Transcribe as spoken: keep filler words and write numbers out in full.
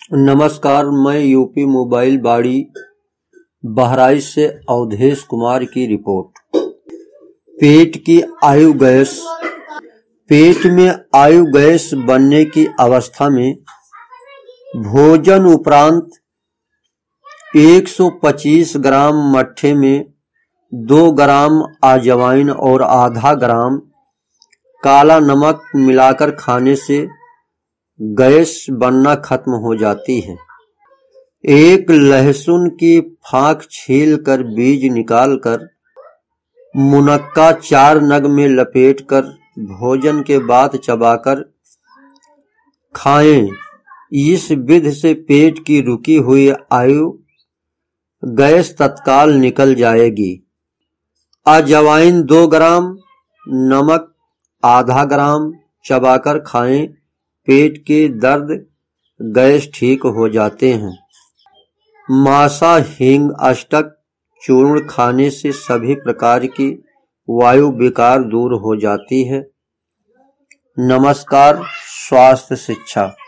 नमस्कार, मैं UP mobile बाड़ी बहराइच से अवधेश कुमार की रिपोर्ट। पेट की आयु गैस। पेट में आयु गैस बनने की अवस्था में भोजन उपरांत एक सौ पच्चीस ग्राम मट्ठे में दो ग्राम अजवाइन और आधा ग्राम काला नमक मिलाकर खाने से गैस बनना खत्म हो जाती है। एक लहसुन की फांक छीलकर बीज निकालकर मुनक्का चार नग में लपेटकर भोजन के बाद चबाकर खाएं। इस विधि से पेट की रुकी हुई आयु गैस तत्काल निकल जाएगी। अजवाइन दो ग्राम, नमक आधा ग्राम चबाकर खाएं। पेट के दर्द गैस ठीक हो जाते हैं। मासा हींग अष्टक चूर्ण खाने से सभी प्रकार की वायु विकार दूर हो जाती है। नमस्कार, स्वास्थ्य शिक्षा।